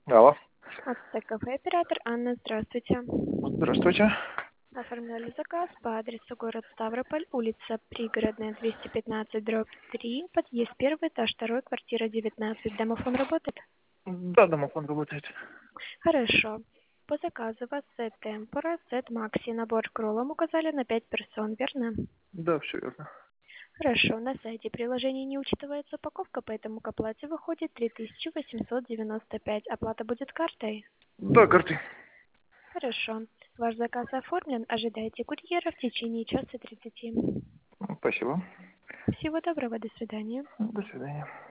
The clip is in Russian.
Алло. Ацтек-кафе, оператор Анна, здравствуйте. Здравствуйте. Оформляли заказ по адресу город Ставрополь, улица Пригородная, 215/3, подъезд 1, этаж 2, квартира 19. Домофон работает? Да, домофон работает. Хорошо. По заказу вас сет темпора, сет макси, набор кролом указали на 5 персон, верно? Да, все верно. Хорошо, на сайте приложения не учитывается упаковка, поэтому к оплате выходит 3895. Оплата будет картой? Да, карты. Хорошо. Ваш заказ оформлен. Ожидайте курьера в течение часа 30. Спасибо. Всего доброго. До свидания. До свидания.